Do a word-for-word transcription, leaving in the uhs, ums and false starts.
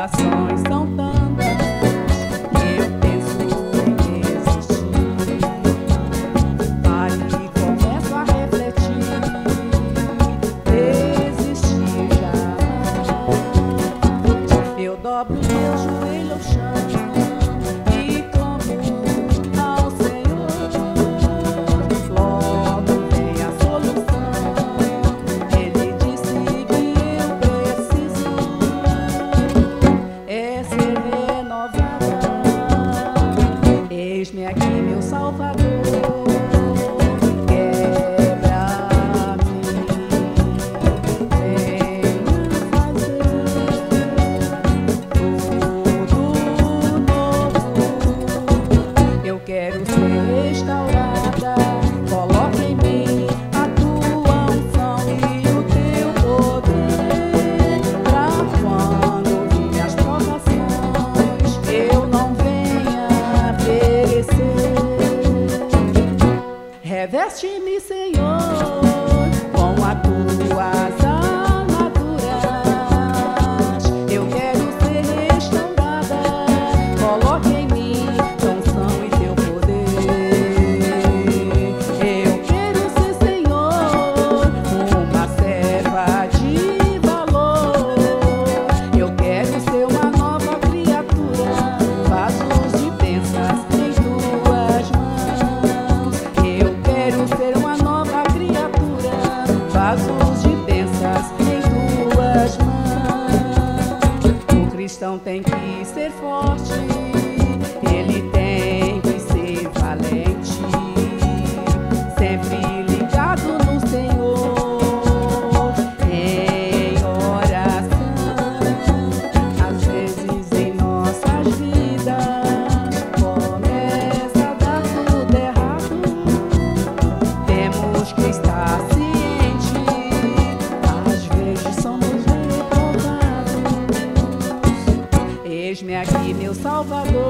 tribulações são tantas que eu penso em desistir. Aí começo a refletir, desistir já. Eu dobro meu joelho ao chão e clamo ao Senhor. Logo vem a solução. Ele disse que eu preciso é ser renovada. Eis-me aqui, meu Salvador. Quebra-me, venha fazer tudo novo. Eu quero ser restaurada. Coloque em mim a tua unção e o teu poder, pra quando vir as provações eu não venha perecer. Reveste-me, Senhor, com as tuas armaduras. Eu quero ser restaurada. Coloque em mim tua unção e teu poder. Eu quero ser, Senhor, uma serva de valor. Eu quero ser uma nova criatura, vasos de bênçãos em tuas mãos. Eu quero ser uma nova criatura, vasos de bênçãos em tuas mãos. O cristão tem que ser forte, ele tem que ser valente, sempre ligado no Senhor, em oração. Às vezes em nossas vidas começa a dar tudo errado. Temos que estar ciente, às vezes somos reprovados. Eis-me aqui, meu Salvador.